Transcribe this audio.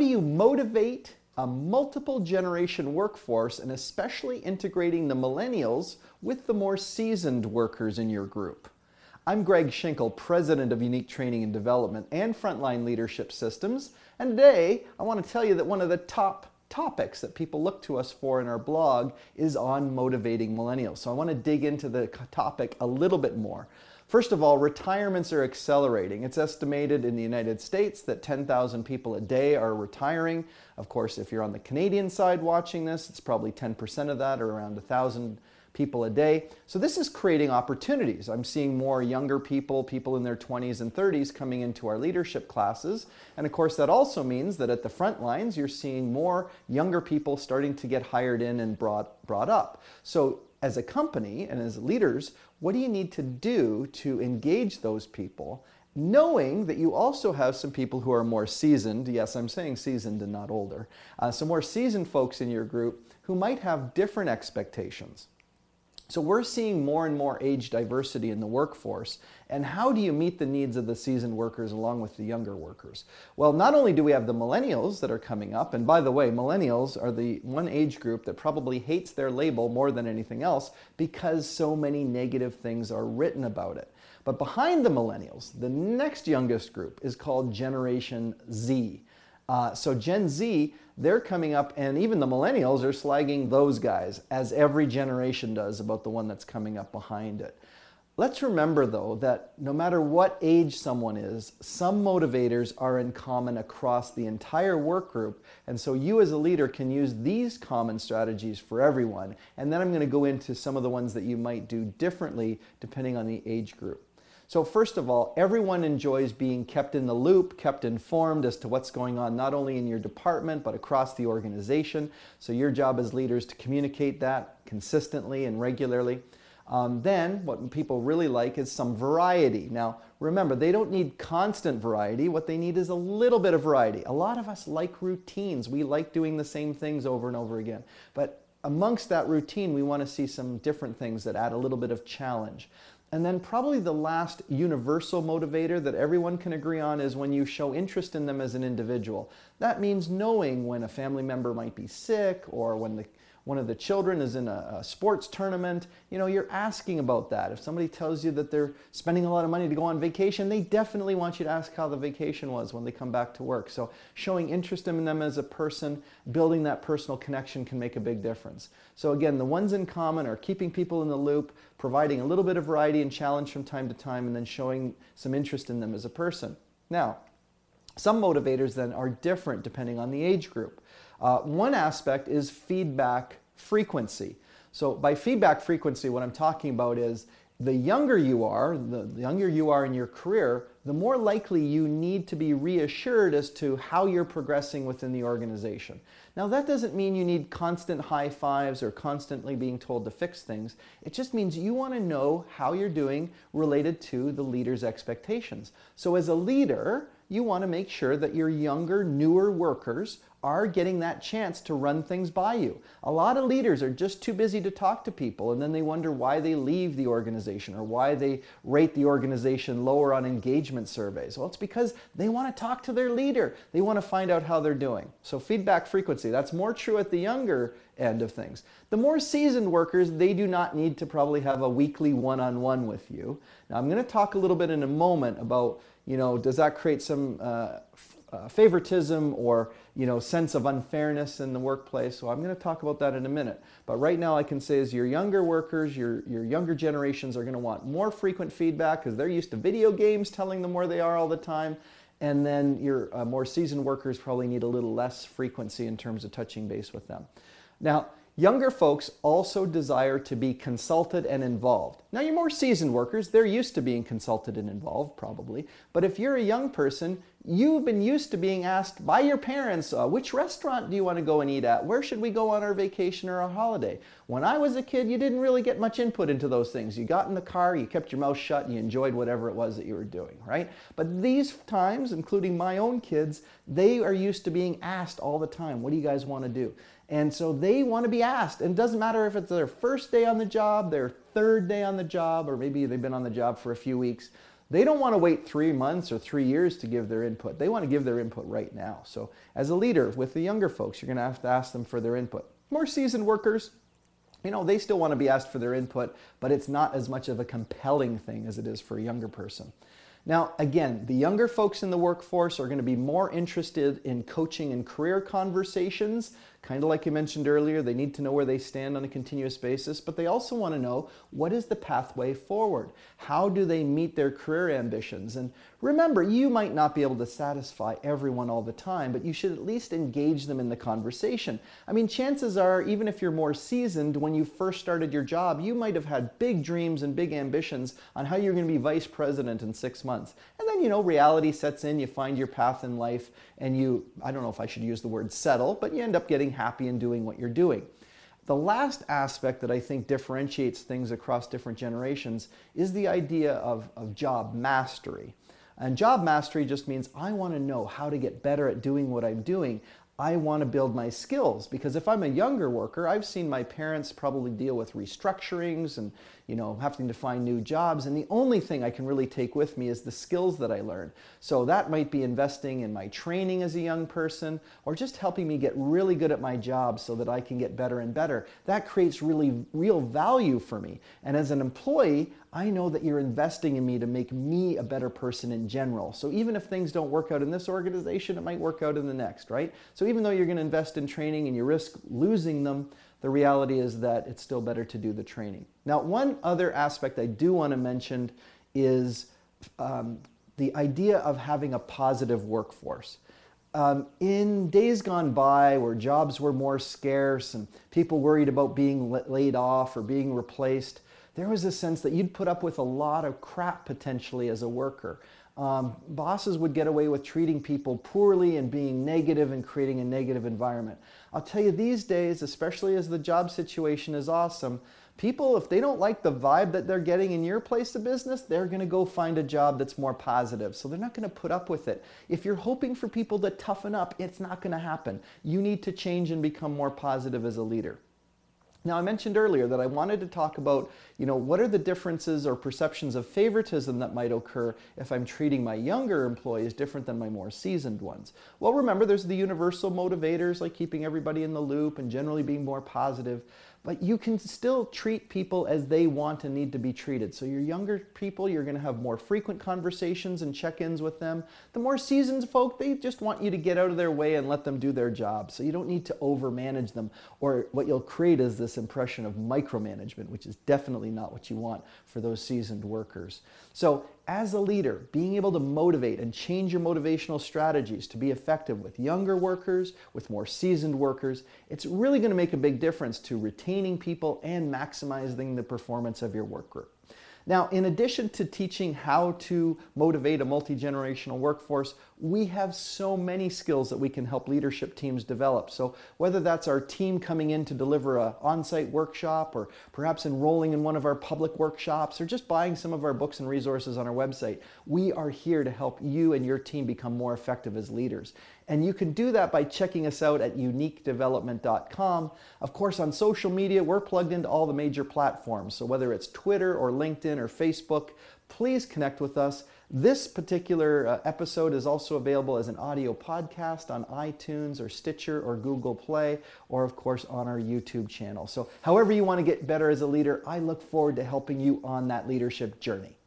do you motivate a multiple generation workforce, and especially integrating the millennials with the more seasoned workers in your group? I'm Greg Schinkel, President of Unique Training and Development and Frontline Leadership Systems, and today I want to tell you that one of the top topics that people look to us for in our blog is on motivating millennials. So I want to dig into the topic a little bit more. First of all, retirements are accelerating. It's estimated in the United States that 10,000 people a day are retiring. Of course, if you're on the Canadian side watching this, it's probably 10% of that, or around 1,000 people a day. So this is creating opportunities. I'm seeing more younger people, people in their 20s and 30s coming into our leadership classes. And of course, that also means that at the front lines, you're seeing more younger people starting to get hired in and brought up. So as a company and as leaders, what do you need to do to engage those people, knowing that you also have some people who are more seasoned? Yes, I'm saying seasoned and not older. Some more seasoned folks in your group who might have different expectations. So we're seeing more and more age diversity in the workforce. And how do you meet the needs of the seasoned workers along with the younger workers? Well, not only do we have the millennials that are coming up, and by the way, millennials are the one age group that probably hates their label more than anything else because so many negative things are written about it. But behind the millennials, the next youngest group is called Generation Z. So Gen Z, they're coming up, and even the millennials are slagging those guys, as every generation does about the one that's coming up behind it. Let's remember, though, that no matter what age someone is, some motivators are in common across the entire work group, and so you as a leader can use these common strategies for everyone. And then I'm going to go into some of the ones that you might do differently depending on the age group. So first of all, everyone enjoys being kept in the loop, kept informed as to what's going on not only in your department but across the organization. So your job as leaders to communicate that consistently and regularly. Then what people really like is some variety. Now remember, they don't need constant variety. What they need is a little bit of variety. A lot of us like routines. We like doing the same things over and over again. But amongst that routine, we want to see some different things that add a little bit of challenge. And then probably the last universal motivator that everyone can agree on is when you show interest in them as an individual. That means knowing when a family member might be sick, or when one of the children is in a sports tournament. You know, you're asking about that. If somebody tells you that they're spending a lot of money to go on vacation, they definitely want you to ask how the vacation was when they come back to work. So showing interest in them as a person, building that personal connection can make a big difference. So again, the ones in common are keeping people in the loop, providing a little bit of variety and challenge from time to time, and then showing some interest in them as a person. Now, some motivators then are different depending on the age group. One aspect is feedback frequency. So by feedback frequency, what I'm talking about is the younger you are in your career, the more likely you need to be reassured as to how you're progressing within the organization. Now that doesn't mean you need constant high fives or constantly being told to fix things. It just means you want to know how you're doing related to the leader's expectations. So as a leader, you want to make sure that your younger, newer workers are getting that chance to run things by you. A lot of leaders are just too busy to talk to people, and then they wonder why they leave the organization or why they rate the organization lower on engagement surveys. Well, it's because they want to talk to their leader. They want to find out how they're doing. So feedback frequency, that's more true at the younger end of things. The more seasoned workers, they do not need to probably have a weekly one-on-one with you. Now, I'm going to talk a little bit in a moment about, does that create some favoritism or sense of unfairness in the workplace? So I'm going to talk about that in a minute. But right now I can say is your younger workers, your younger generations are going to want more frequent feedback because they're used to video games telling them where they are all the time. And then your more seasoned workers probably need a little less frequency in terms of touching base with them. Now, younger folks also desire to be consulted and involved. Now, your more seasoned workers, they're used to being consulted and involved, probably. But if you're a young person, you've been used to being asked by your parents, which restaurant do you want to go and eat at? Where should we go on our vacation or our holiday? When I was a kid, you didn't really get much input into those things. You got in the car, you kept your mouth shut, and you enjoyed whatever it was that you were doing, right? But these times, including my own kids, they are used to being asked all the time, what do you guys want to do? And so they want to be asked. And it doesn't matter if it's their first day on the job, their third day on the job, or maybe they've been on the job for a few weeks. They don't want to wait 3 months or 3 years to give their input. They want to give their input right now. So as a leader with the younger folks, you're going to have to ask them for their input. More seasoned workers, they still want to be asked for their input, but it's not as much of a compelling thing as it is for a younger person. Now, again, the younger folks in the workforce are going to be more interested in coaching and career conversations, kind of like you mentioned earlier. They need to know where they stand on a continuous basis, but they also want to know, what is the pathway forward? How do they meet their career ambitions? And remember, you might not be able to satisfy everyone all the time, but you should at least engage them in the conversation. I mean, chances are, even if you're more seasoned, when you first started your job, you might have had big dreams and big ambitions on how you're going to be vice president in 6 months. And then, reality sets in, you find your path in life, and I don't know if I should use the word settle, but you end up getting happy in doing what you're doing. The last aspect that I think differentiates things across different generations is the idea of job mastery. And job mastery just means I want to know how to get better at doing what I'm doing. I want to build my skills, because if I'm a younger worker, I've seen my parents probably deal with restructurings and having to find new jobs, and the only thing I can really take with me is the skills that I learned. So that might be investing in my training as a young person, or just helping me get really good at my job so that I can get better and better. That creates really real value for me. And as an employee, I know that you're investing in me to make me a better person in general. So even if things don't work out in this organization, it might work out in the next, right? So even though you're going to invest in training and you risk losing them, the reality is that it's still better to do the training. Now, one other aspect I do want to mention is the idea of having a positive workforce. In days gone by, where jobs were more scarce and people worried about being laid off or being replaced, there was a sense that you'd put up with a lot of crap potentially as a worker. Bosses would get away with treating people poorly and being negative and creating a negative environment. I'll tell you, these days, especially as the job situation is awesome, people, if they don't like the vibe that they're getting in your place of business, they're going to go find a job that's more positive. So they're not going to put up with it. If you're hoping for people to toughen up, it's not going to happen. You need to change and become more positive as a leader. Now, I mentioned earlier that I wanted to talk about, what are the differences or perceptions of favoritism that might occur if I'm treating my younger employees different than my more seasoned ones. Well, remember, there's the universal motivators, like keeping everybody in the loop and generally being more positive. But you can still treat people as they want and need to be treated. So your younger people, you're going to have more frequent conversations and check-ins with them. The more seasoned folk, they just want you to get out of their way and let them do their job. So you don't need to overmanage them, or what you'll create is this impression of micromanagement, which is definitely not what you want for those seasoned workers. So as a leader, being able to motivate and change your motivational strategies to be effective with younger workers, with more seasoned workers, it's really going to make a big difference to retaining people and maximizing the performance of your work group. Now, in addition to teaching how to motivate a multi-generational workforce, we have so many skills that we can help leadership teams develop. So whether that's our team coming in to deliver an on-site workshop, or perhaps enrolling in one of our public workshops, or just buying some of our books and resources on our website, we are here to help you and your team become more effective as leaders. And you can do that by checking us out at uniquedevelopment.com. Of course, on social media, we're plugged into all the major platforms. So whether it's Twitter or LinkedIn or Facebook, please connect with us. This particular episode is also available as an audio podcast on iTunes or Stitcher or Google Play, or of course on our YouTube channel. So however you want to get better as a leader, I look forward to helping you on that leadership journey.